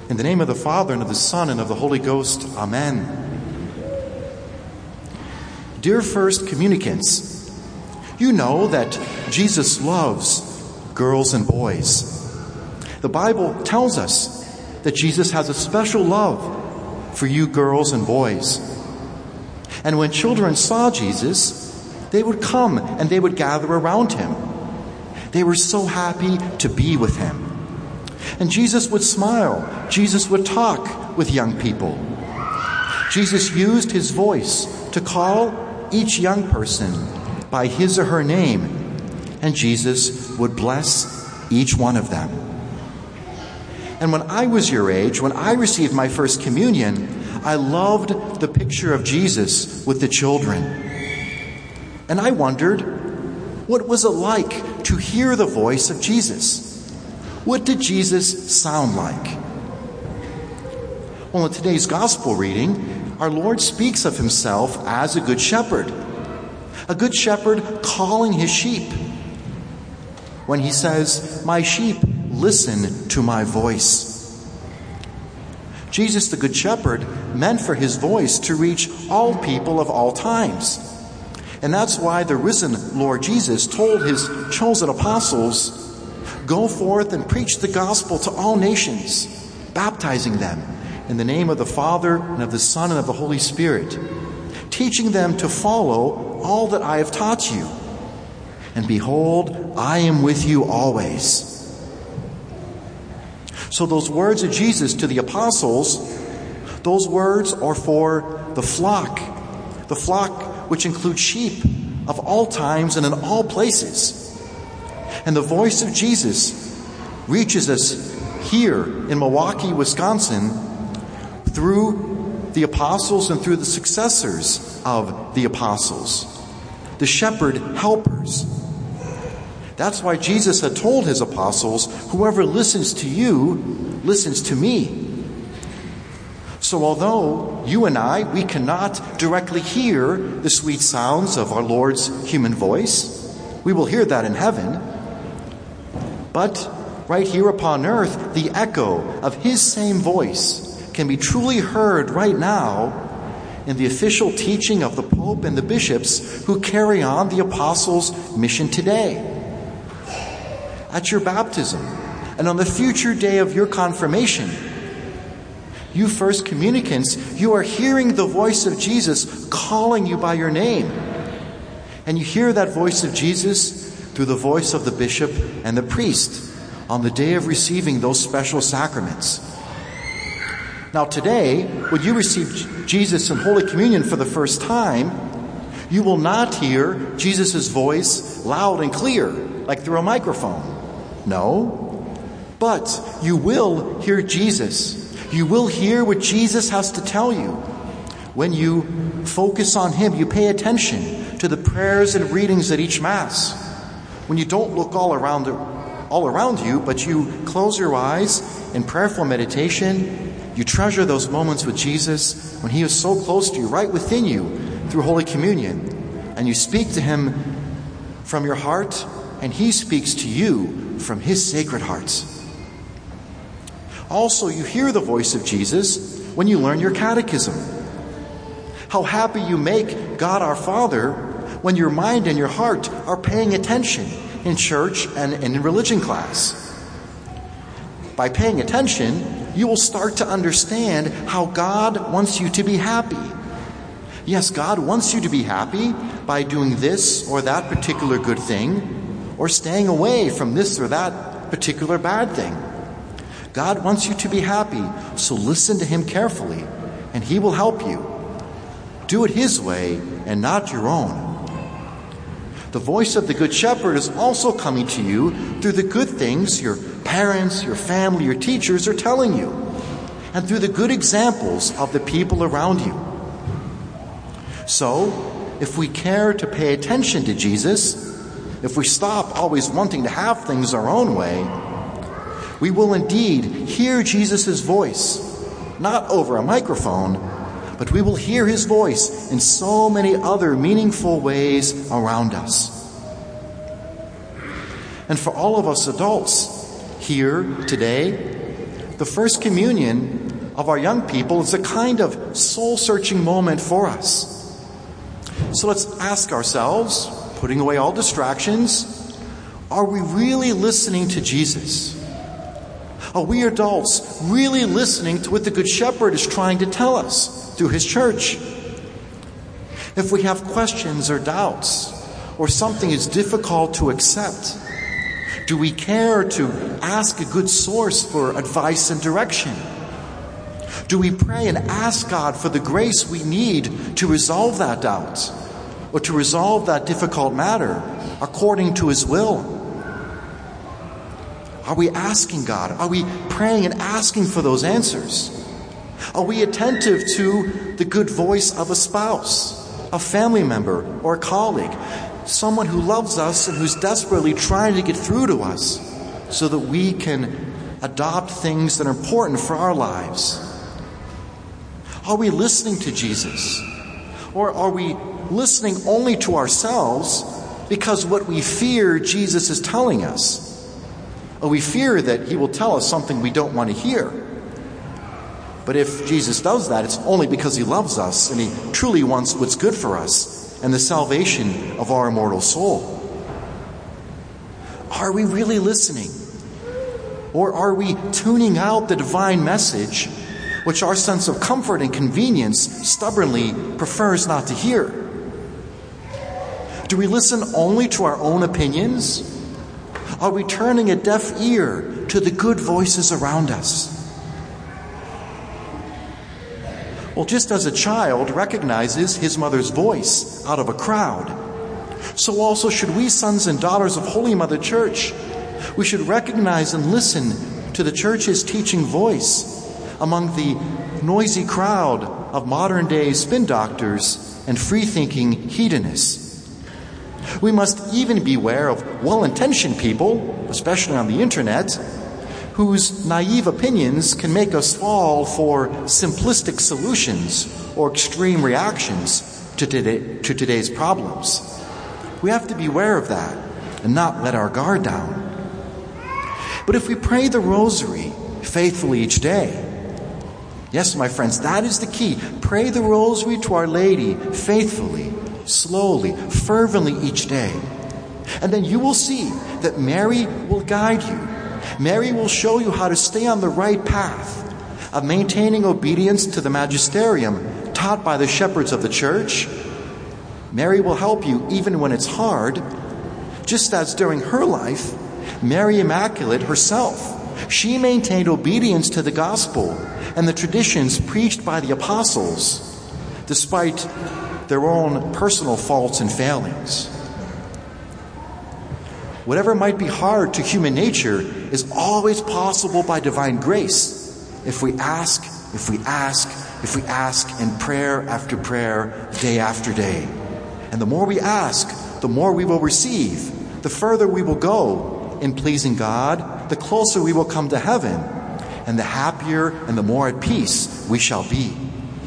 In the name of the Father, and of the Son, and of the Holy Ghost. Amen. Dear First Communicants, you know that Jesus loves girls and boys. The Bible tells us that Jesus has a special love for you girls and boys. And when children saw Jesus, they would come and they would gather around him. They were so happy to be with him. And Jesus would smile. Jesus would talk with young people. Jesus used his voice to call each young person by his or her name, and Jesus would bless each one of them. And when I was your age, when I received my first communion, I loved the picture of Jesus with the children. And I wondered, what was it like to hear the voice of Jesus? What did Jesus sound like? Well, in today's gospel reading, our Lord speaks of himself as a good shepherd calling his sheep. When he says, "My sheep listen to my voice." Jesus, the good shepherd, meant for his voice to reach all people of all times. And that's why the risen Lord Jesus told his chosen apostles, "Go forth and preach the gospel to all nations, baptizing them in the name of the Father and of the Son and of the Holy Spirit, teaching them to follow all that I have taught you. And behold, I am with you always." So those words of Jesus to the apostles, those words are for the flock which includes sheep of all times and in all places. And the voice of Jesus reaches us here in Milwaukee, Wisconsin, through the apostles and through the successors of the apostles, the shepherd helpers. That's why Jesus had told his apostles, "Whoever listens to you, listens to me." So although you and I, we cannot directly hear the sweet sounds of our Lord's human voice, we will hear that in heaven. But right here upon earth, the echo of his same voice can be truly heard right now in the official teaching of the Pope and the bishops who carry on the apostles' mission today. At your baptism and on the future day of your confirmation, you First Communicants, you are hearing the voice of Jesus calling you by your name. And you hear that voice of Jesus through the voice of the bishop and the priest on the day of receiving those special sacraments. Now today, when you receive Jesus in Holy Communion for the first time, you will not hear Jesus' voice loud and clear, like through a microphone. No, but you will hear Jesus. You will hear what Jesus has to tell you. When you focus on him, you pay attention to the prayers and readings at each Mass. When you don't look all around you, but you close your eyes in prayerful meditation, you treasure those moments with Jesus when he is so close to you, right within you, through Holy Communion. And you speak to him from your heart, and he speaks to you from his sacred heart. Also, you hear the voice of Jesus when you learn your catechism. How happy you make God our Father when your mind and your heart are paying attention in church and in religion class. By paying attention, you will start to understand how God wants you to be happy. Yes, God wants you to be happy by doing this or that particular good thing, or staying away from this or that particular bad thing. God wants you to be happy, so listen to him carefully, and he will help you. Do it his way and not your own. The voice of the Good Shepherd is also coming to you through the good things your parents, your family, your teachers are telling you, and through the good examples of the people around you. So, if we care to pay attention to Jesus, if we stop always wanting to have things our own way, we will indeed hear Jesus' voice, not over a microphone, but we will hear his voice in so many other meaningful ways around us. And for all of us adults here today, the first communion of our young people is a kind of soul-searching moment for us. So let's ask ourselves, putting away all distractions, are we really listening to Jesus? Are we adults really listening to what the Good Shepherd is trying to tell us through his church? If we have questions or doubts, or something is difficult to accept, do we care to ask a good source for advice and direction? Do we pray and ask God for the grace we need to resolve that doubt or to resolve that difficult matter according to his will? Are we asking God? Are we praying and asking for those answers? Are we attentive to the good voice of a spouse, a family member, or a colleague, someone who loves us and who's desperately trying to get through to us so that we can adopt things that are important for our lives? Are we listening to Jesus? Or are we listening only to ourselves because what we fear Jesus is telling us? Or we fear that he will tell us something we don't want to hear. But if Jesus does that, it's only because he loves us and he truly wants what's good for us and the salvation of our immortal soul. Are we really listening? Or are we tuning out the divine message, which our sense of comfort and convenience stubbornly prefers not to hear? Do we listen only to our own opinions? Are we turning a deaf ear to the good voices around us? Well, just as a child recognizes his mother's voice out of a crowd, so also should we, sons and daughters of Holy Mother Church. We should recognize and listen to the Church's teaching voice among the noisy crowd of modern-day spin doctors and free-thinking hedonists. We must even beware of well-intentioned people, especially on the internet, whose naive opinions can make us fall for simplistic solutions or extreme reactions to today's problems. We have to beware of that and not let our guard down. But if we pray the rosary faithfully each day, yes, my friends, that is the key. Pray the rosary to Our Lady faithfully, slowly, fervently each day. And then you will see that Mary will guide you. Mary will show you how to stay on the right path of maintaining obedience to the magisterium taught by the shepherds of the Church. Mary will help you even when it's hard, just as during her life, Mary Immaculate herself, she maintained obedience to the gospel and the traditions preached by the apostles, despite their own personal faults and failings. Whatever might be hard to human nature is always possible by divine grace if we ask in prayer after prayer, day after day. And the more we ask, the more we will receive, the further we will go in pleasing God, the closer we will come to heaven, and the happier and the more at peace we shall be.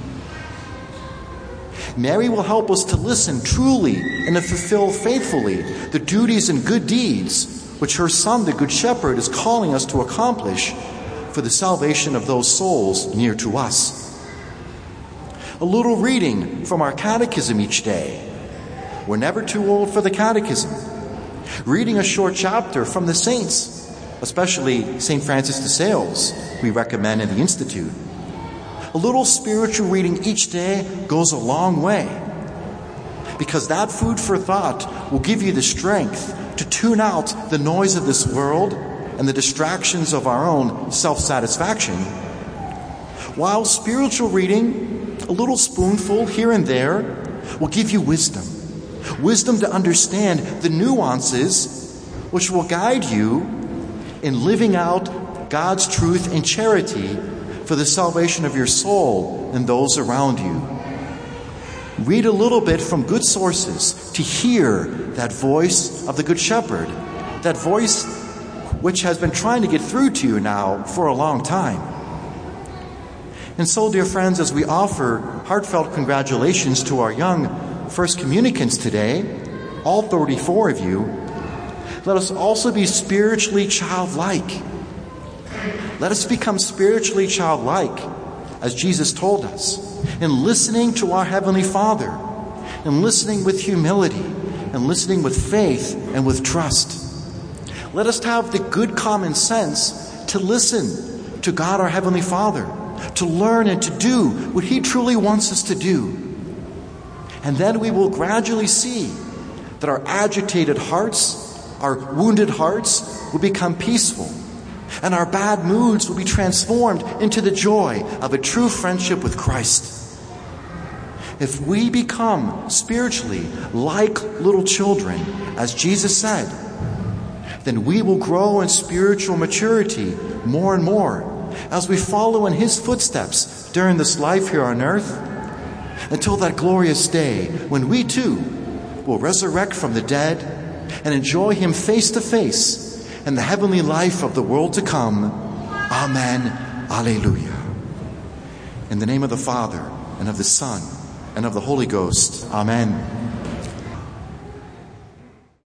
Mary will help us to listen truly and to fulfill faithfully the duties and good deeds which her Son, the Good Shepherd, is calling us to accomplish for the salvation of those souls near to us. A little reading from our catechism each day. We're never too old for the catechism. Reading a short chapter from the saints, especially St. Francis de Sales, we recommend in the Institute. A little spiritual reading each day goes a long way, because that food for thought will give you the strength to tune out the noise of this world and the distractions of our own self-satisfaction, while spiritual reading, a little spoonful here and there, will give you wisdom to understand the nuances which will guide you in living out God's truth and charity for the salvation of your soul and those around you. Read a little bit from good sources to hear that voice of the Good Shepherd, that voice which has been trying to get through to you now for a long time. And so, dear friends, as we offer heartfelt congratulations to our young first communicants today, all 34 of you, let us also be spiritually childlike. let us become spiritually childlike, as Jesus told us, in listening to our Heavenly Father, in listening with humility, and listening with faith and with trust. Let us have the good common sense to listen to God our Heavenly Father, to learn and to do what He truly wants us to do. And then we will gradually see that our agitated hearts, our wounded hearts, will become peaceful, and our bad moods will be transformed into the joy of a true friendship with Christ. If we become spiritually like little children, as Jesus said, then we will grow in spiritual maturity more and more as we follow in His footsteps during this life here on earth, until that glorious day when we too will resurrect from the dead and enjoy Him face to face in the heavenly life of the world to come. Amen. Alleluia. In the name of the Father, and of the Son, and of the Holy Ghost. Amen.